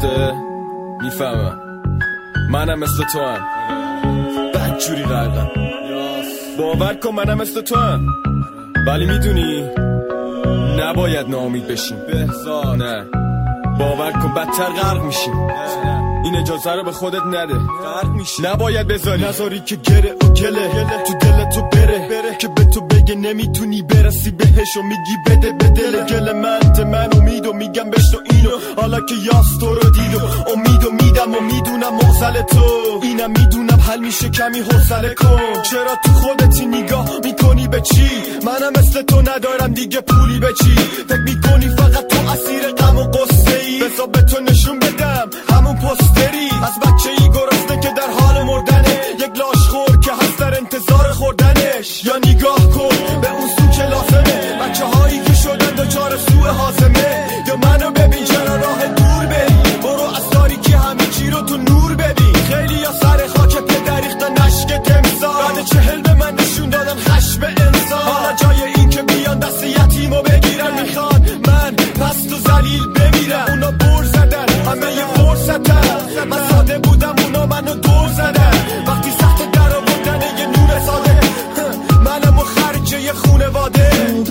گرفته؟ میفهمم منم مثل تو هم بدجوری غرقم، باور کن منم مثل تو هم، ولی میدونی نباید ناامید بشیم. نه باور کن بدتر غرق میشیم. این اجازه رو به خودت نده، نباید نذاری که گره و گله تو دلت تو بره که به تو بگه نمیتونی برسی بهش و میگی بده به دل گل من امیدو میگم بشتو اینو، حالا که یاس تو رو دید و امیدو میدم و میدونم مغزل تو اینم میدونم حل میشه کمی حوصله کن. چرا تو خودتی نگاه میکنی به چی؟ منم مثل تو ندارم دیگه پولی به چی؟ فکر میکنی فقط تو اسیر غم و قصه ای؟ بذار به تو نشون بدم همون پستری از بچه ای گرسنه که در حال مردنه، یک لاشخور که هست در انتظار خوردنش. یا نگاه کن به اون سو که لازمه، بچه هایی که شدن دچار سوء هاضمه. یا منو ببین چرا راه دور بری، برو از تاریکی همه چی رو تو نور ببین. خیلی یا سر خاک پدر ریختن اشک تمثال، بعد 40 به من نشون دادن خشم انسان. حالا جای این که بیان دست یتیمو بگیرن میخوان من پست و ذلیل بمیرم. اونا بر زدن همه یه فرصتن، من ساده بودم اونا منو دور زدن. وقتی سخت در آوردن یه نور ساده، منم و خرج یه خونواده.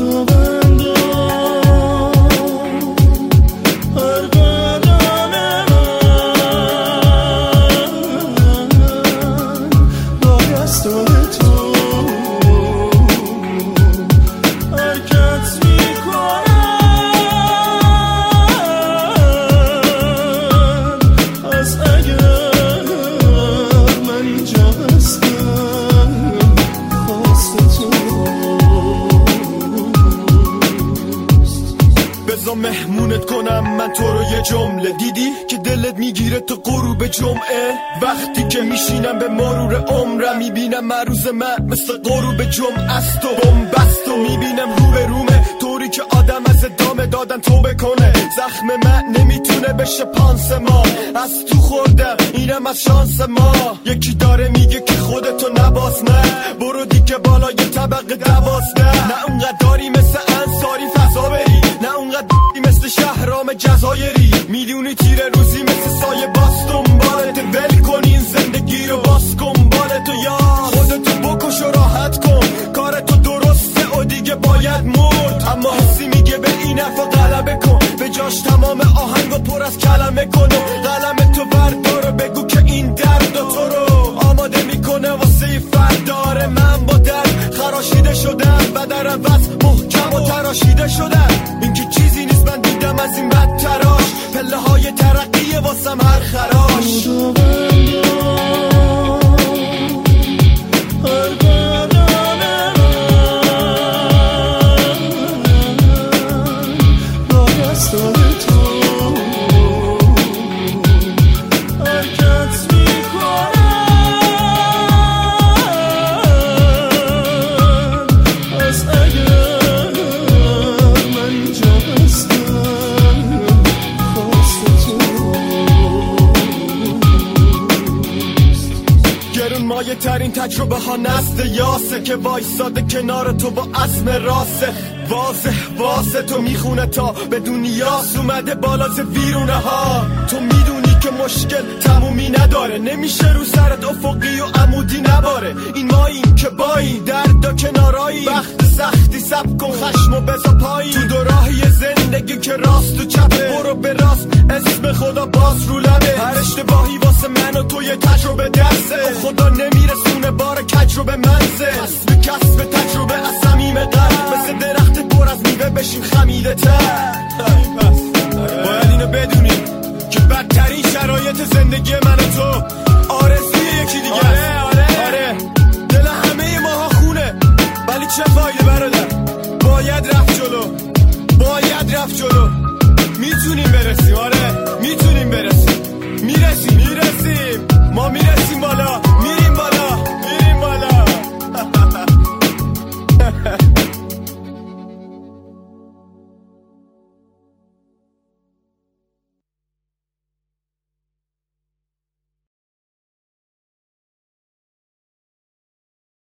مهمونت کنم من تو رو یه جمله، دیدی که دلت میگیره تو غروب جمعه؟ وقتی که میشینم به مرور عمرم میبینم مروز من مثل غروب جمعه است و بومبست و میبینم رو به رومه، طوری که آدم از ادامه دادن توبه کنه. زخم من نمیتونه بشه پانسمان، از تو خوردم اینم از شانس ما. یکی داره میگه که خودتو نباز، نه برو دیگه بالای طبقه 12. نه اونقدر داری مثل انصاری فضا بری، نه اونقدر مثل شهرام جزایری. میدونی تیره روزی مثل سایه باز دنبالت، ول کن این زندگی رو باز کن بالتو. یا خودتو بکش و راحت کن، کارتو درسته و دیگه باید مرد. اما حسی میگه به این حرفا غلبه کن، به جاش تمام آهنگو پر از کلمه کن و قلم تو بردار و بگو که این درد و تو رو آماده میکنه واسه فرداره. من با درد خراشیده شدم و در عوض محکم و تراشیده شدم. این که چیزی نیست من دیدم از این بد تراش، پله های ترقیه واسم هر خراش. مایه ترین تجربه ها نسل یاسه که وایساده کنار تو با عزم راسه. واضح تو میخونه تا به دنیاس اومده بالا ز ویرونه ها. تو میدونی که مشکل تمومی نداره، نمیشه رو سرت افقی و عمودی نباره. این ماییم که بایی درد و کنارایی، وقت سختی سب کن خشم و بزا پایی. تو دو راهی زندگی که راست و چپه، برو به راست اسم خدا باز رو لبه. هر اشتباهی واسه من و تو یه تجربه درسه، خدا نمیرسونه بار کج رو به منزه. کسب تجربه از صمیم قلب، مثل درخت پر از میوه بشیم خمیده تر. باید اینو بدونیم که بدترین شرایط زندگی من و تو آرزوی یکی دیگه است. آره دل همه ماها خونه، ولی چه فایده برادر؟ باید رفت جلو، میتونیم برسیم. آره میتونیم برسیم.